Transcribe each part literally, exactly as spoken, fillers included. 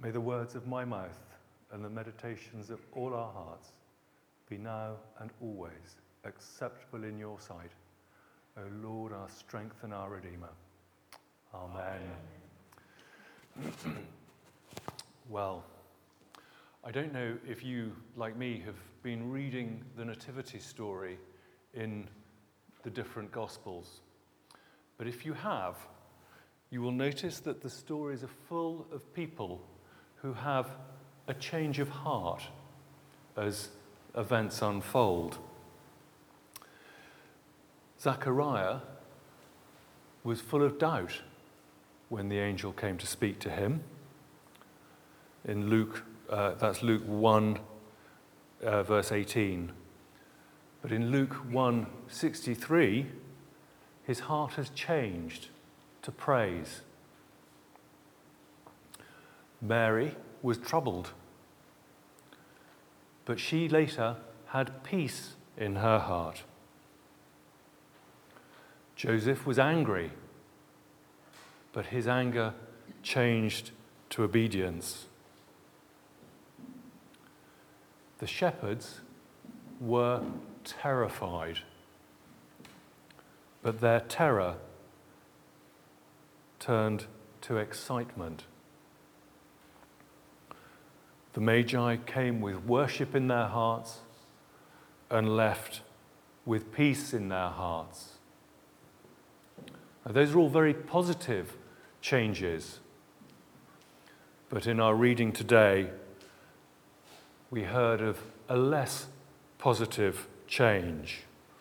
May the words of my mouth and the meditations of all our hearts be now and always acceptable in your sight, O Lord, our strength and our Redeemer. Amen. Amen. Well, I don't know if you, like me, have been reading the Nativity story in the different Gospels. But if you have, you will notice that the stories are full of people who have a change of heart as events unfold. Zachariah was full of doubt when the angel came to speak to him. In Luke, uh, that's Luke one, uh, verse eighteen. But in Luke one sixty-three, his heart has changed to praise. Mary was troubled, but she later had peace in her heart. Joseph was angry, but his anger changed to obedience. The shepherds were terrified, but their terror turned to excitement. The Magi came with worship in their hearts and left with peace in their hearts. Now, those are all very positive changes. But in our reading today, we heard of a less positive change.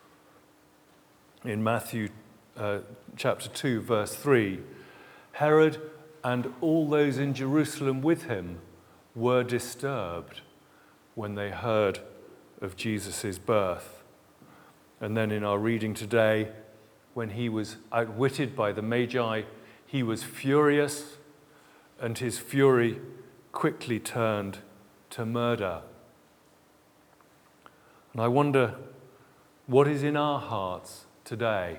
In Matthew uh, chapter two, verse three, Herod and all those in Jerusalem with him were disturbed when they heard of Jesus' birth. And then in our reading today, when he was outwitted by the Magi, he was furious, and his fury quickly turned to murder. And I wonder, what is in our hearts today?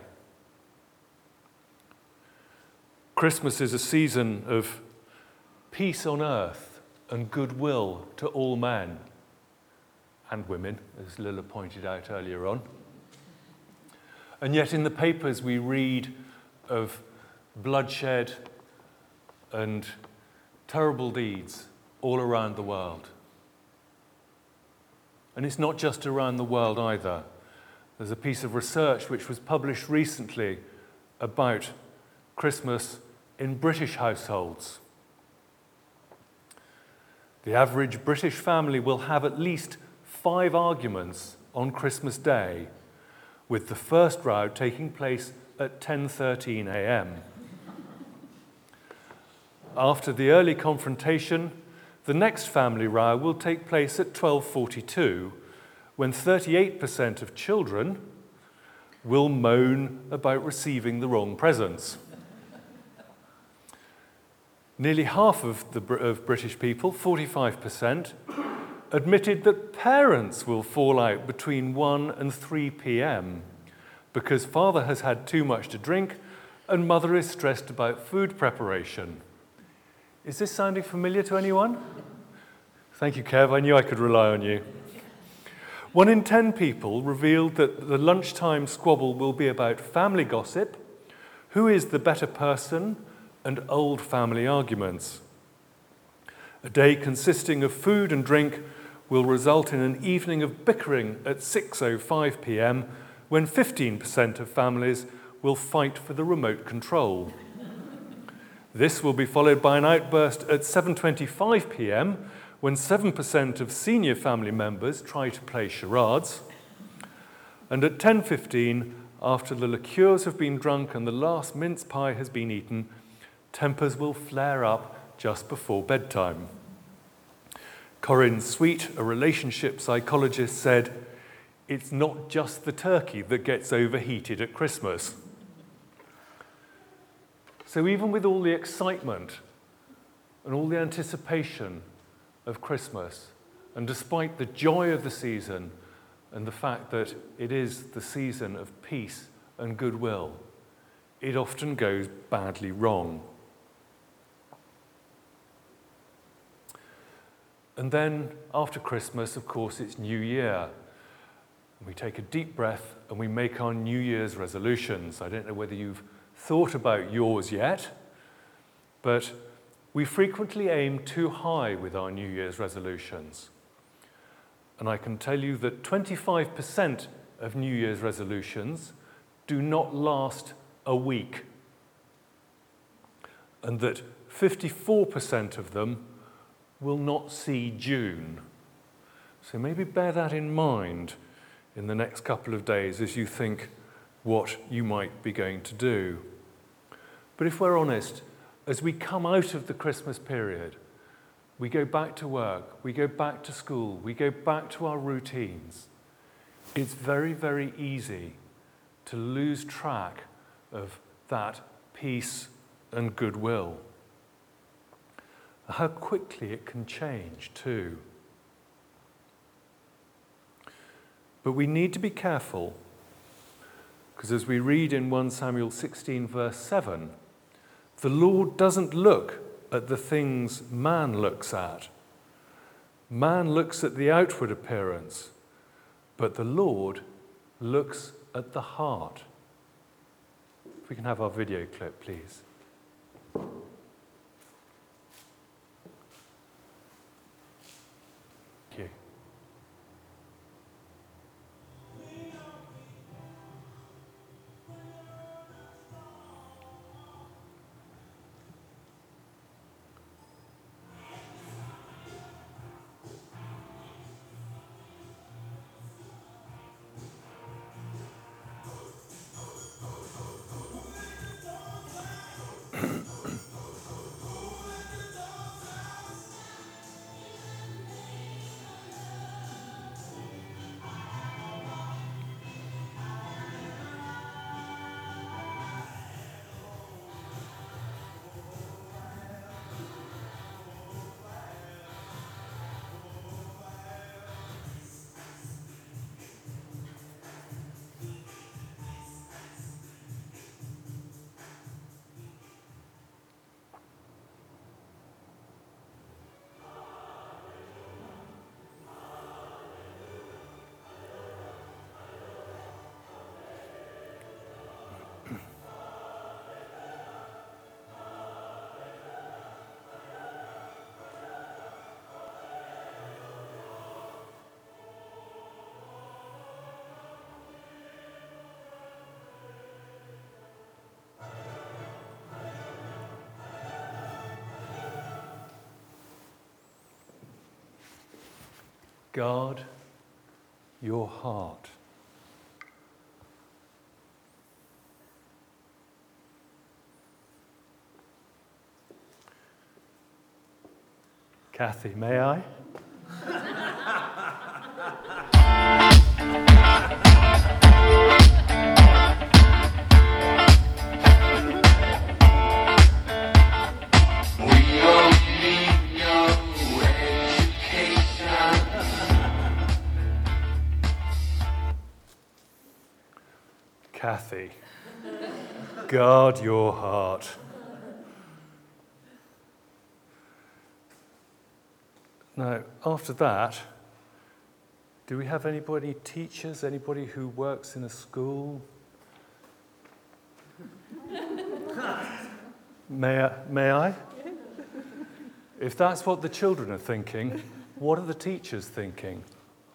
Christmas is a season of peace on earth and goodwill to all men and women, as Lilla pointed out earlier on. And yet in the papers we read of bloodshed and terrible deeds all around the world. And it's not just around the world either. There's a piece of research which was published recently about Christmas in British households. The average British family will have at least five arguments on Christmas Day, with the first row taking place at ten thirteen a.m. After the early confrontation, the next family row will take place at twelve forty-two, when thirty-eight percent of children will moan about receiving the wrong presents. Nearly half of the of British people, forty-five percent, admitted that parents will fall out between one and three p.m. because father has had too much to drink and mother is stressed about food preparation. Is this sounding familiar to anyone? Thank you, Kev. I knew I could rely on you. One in ten people revealed that the lunchtime squabble will be about family gossip, who is the better person, and old family arguments. A day consisting of food and drink will result in an evening of bickering at six oh five p.m. when fifteen percent of families will fight for the remote control. This will be followed by an outburst at seven twenty-five p.m. when seven percent of senior family members try to play charades. And at ten fifteen, after the liqueurs have been drunk and the last mince pie has been eaten, tempers will flare up just before bedtime. Corinne Sweet, a relationship psychologist, said, "It's not just the turkey that gets overheated at Christmas." So even with all the excitement and all the anticipation of Christmas, and despite the joy of the season and the fact that it is the season of peace and goodwill, it often goes badly wrong. And then after Christmas, of course, it's New Year. We take a deep breath and we make our New Year's resolutions. I don't know whether you've thought about yours yet, but we frequently aim too high with our New Year's resolutions. And I can tell you that twenty-five percent of New Year's resolutions do not last a week, and that fifty-four percent of them will not see June. So maybe bear that in mind in the next couple of days as you think what you might be going to do. But if we're honest, as we come out of the Christmas period, we go back to work, we go back to school, we go back to our routines, it's very, very easy to lose track of that peace and goodwill. How quickly it can change too. But we need to be careful, because as we read in First Samuel sixteen verse seven, the Lord doesn't look at the things man looks at. Man looks at the outward appearance, but the Lord looks at the heart. If we can have our video clip, please. Thank you. Guard your heart. Kathy, may I? Kathy, guard your heart. Now, after that, do we have anybody, teachers, anybody who works in a school? May I, may I? If that's what the children are thinking, what are the teachers thinking?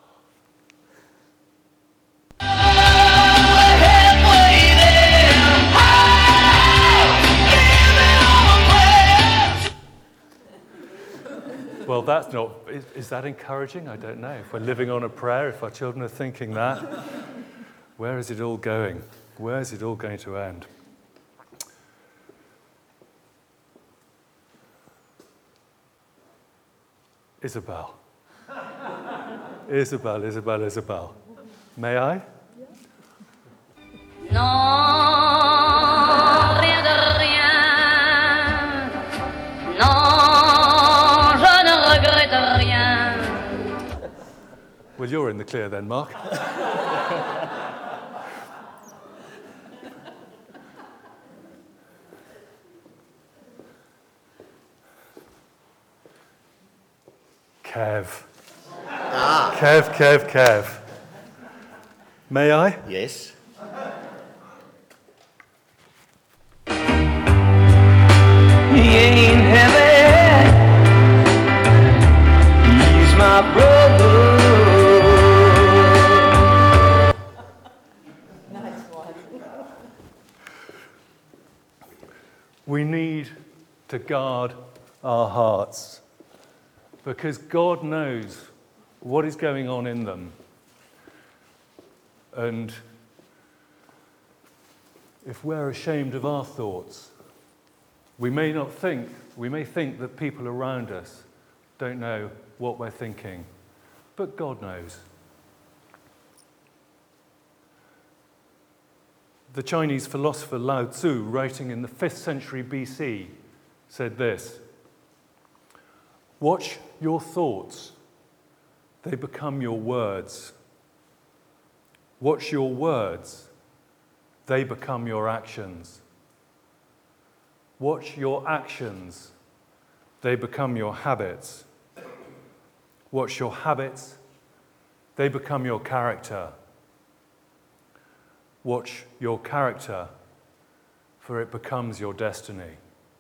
Well, that's not, is, is that encouraging? I don't know. If we're living on a prayer, if our children are thinking that, where is it all going? Where is it all going to end? Isabel. Isabel, Isabel, Isabel. May I? Non, rien de rien. Non, je ne regrette rien. Well, you're in the clear then, Mark. Kev. Ah, Kev, Kev, Kev. May I? yes. He ain't heavy. He's my brother. We need to guard our hearts because God knows what is going on in them. And if we're ashamed of our thoughts, we may not think, we may think that people around us don't know what we're thinking, but God knows. The Chinese philosopher Lao Tzu, writing in the fifth century B C, said this: "Watch your thoughts, they become your words. Watch your words, they become your actions. Watch your actions, they become your habits. Watch your habits, they become your character. Watch your character, for it becomes your destiny."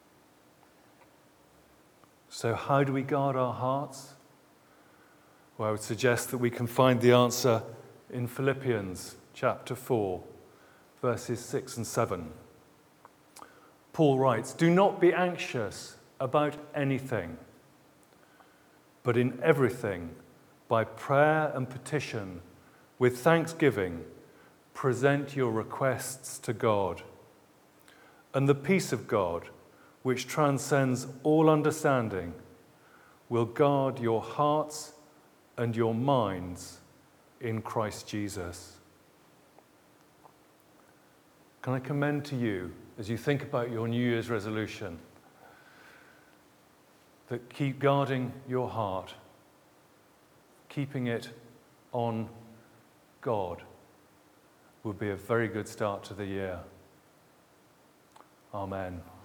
So how do we guard our hearts? Well, I would suggest that we can find the answer in Philippians chapter four, verses six and seven. Paul writes, "Do not be anxious about anything, but in everything, by prayer and petition, with thanksgiving, present your requests to God. And the peace of God, which transcends all understanding, will guard your hearts and your minds in Christ Jesus." Can I commend to you, as you think about your New Year's resolution, that keep guarding your heart, keeping it on God, would be a very good start to the year. Amen.